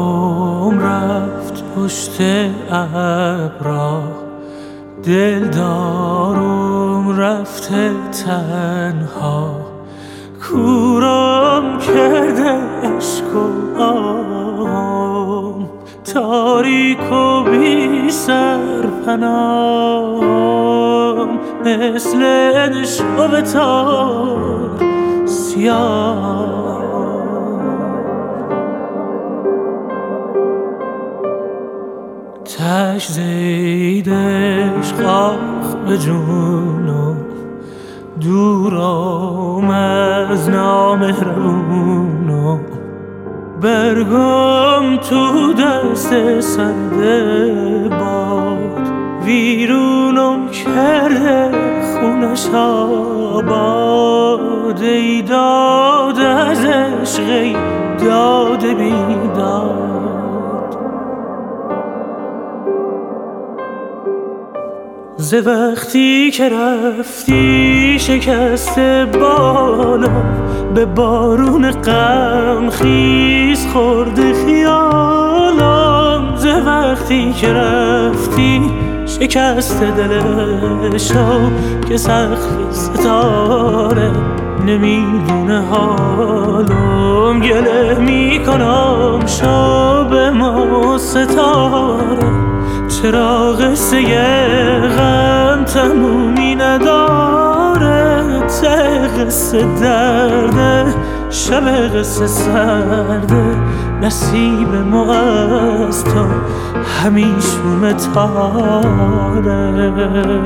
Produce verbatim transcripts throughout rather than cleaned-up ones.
عمر رفت پشت ابرا، دلدارم رفته تنها، کورم کرده عشق و آهم، تاریک و بی سرپناهم، مثل نشو تار سیاه. تش زید عشق آخ به جونم، دورم از نامهربونم، برگم تو دست سرد باد، ویرونم کرده خونش آباد. ای داد از عشق، ای داد بیداد، ز وقتی که رفتی شکسته بالا، به بارون غم خیز خورده خیالم. ز وقتی که رفتی شکسته دلشو، که سقف ستاره نمیدونه حالم. گله میکنم شب ما ستاره، چرا قصه غم تمومی نداره. ته قصه درده، شب قصه سرده، نصیب ما از تو همیشون تاره.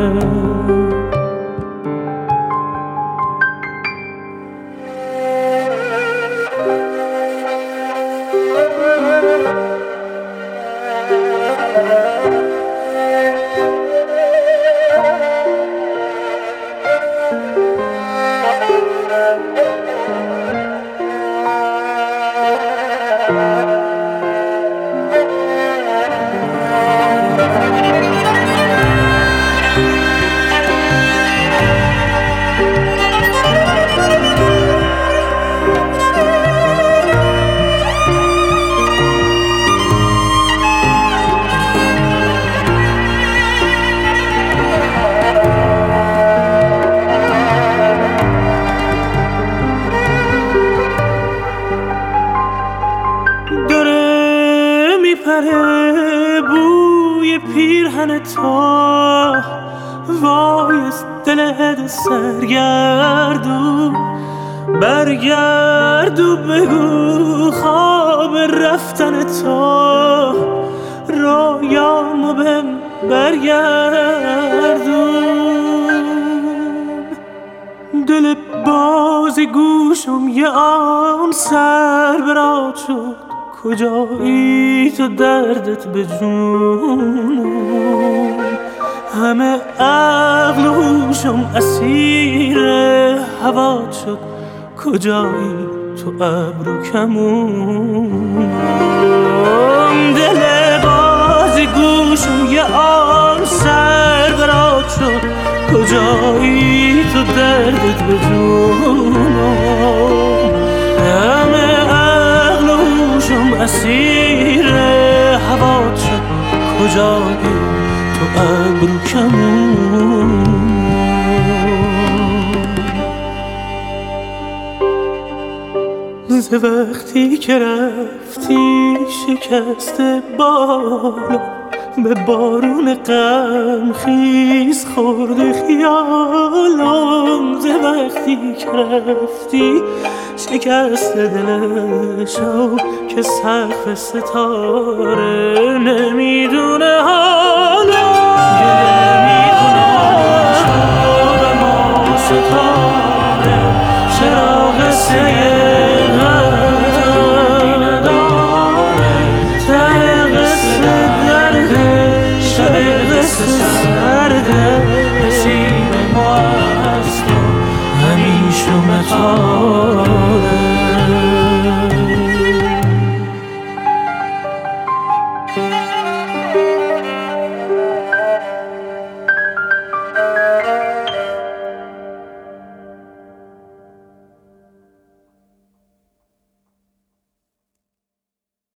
بوی پیرهن تو، وای از دل سرگردو، برگردو بگو خواب رفتن تو، رویامو بهم برگردون. دل باز گوشم یه آن سر برات شد، کجایی تو دردت به جونم. همه عقل و هوشم اسیر هوات شد، کجایی تو ابر و کمونم. دل باز گوشم یه آن سر برات شد، کجایی تو دردت به جونم. همه اسیر هوات شد، کجایی تو ابرو کمون. ز وقتی که رفتی شکسته بالا، به بارون غم خیز خورده خیالم. ز وقتی که رفتی شکسته دلشو، که سقف ستاره نمیدونه حالم. گله میکنم شب ما ستاره، چرا قصه غم نداره. ته قصه درده، شب قصه سرده، نصیب ما از تو همیشه متاره.